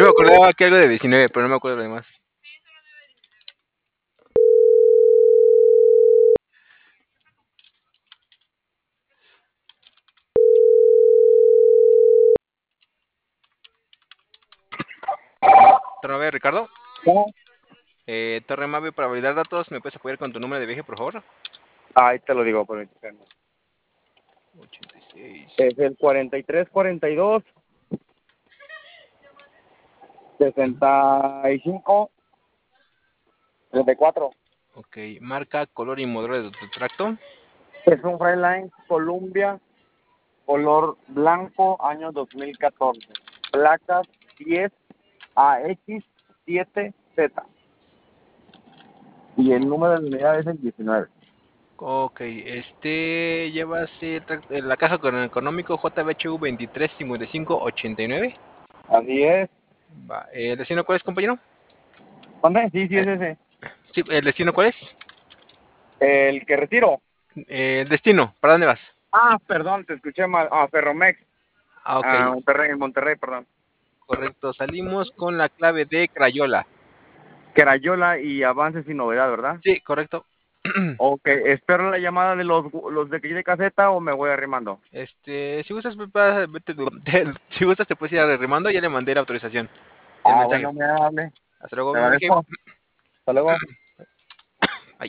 Yo me acordaba que algo de 19, pero no me acuerdo lo demás. Torre Mave, Ricardo. ¿Cómo? Torre Mave, para validar datos, ¿me puedes apoyar con tu número de viaje, por favor? Ahí te lo digo, permíteme. 86. Es el 4342 65 34. Ok, marca, color y modelo de tu tracto. Es un Freightliner Columbia, color blanco, año 2014. Placas 10AX7Z. Y el número de unidad es el 19. Ok, llevas la caja con el económico JBHU 235589. Así es. Va, ¿el destino cuál es, compañero? ¿Dónde? Sí, sí, Eh, es ese. sí, ¿el destino cuál es? El que retiro. El destino, ¿para dónde vas? Ah, perdón, te escuché mal. Ah, Ferromex. Ah, ok, Ah, Monterrey, Monterrey, perdón. correcto. Salimos con la clave de Crayola. Crayola y avances sin novedad, ¿verdad? Sí, correcto. Ok, espero la llamada de los de que de caseta o me voy arrimando. Si gustas, si gustas te puedes ir arrimando, ya le mandé la autorización, el Ah, mensaje. bueno, muy amable. Hasta luego, Te buen viaje. agradezco. Hasta luego.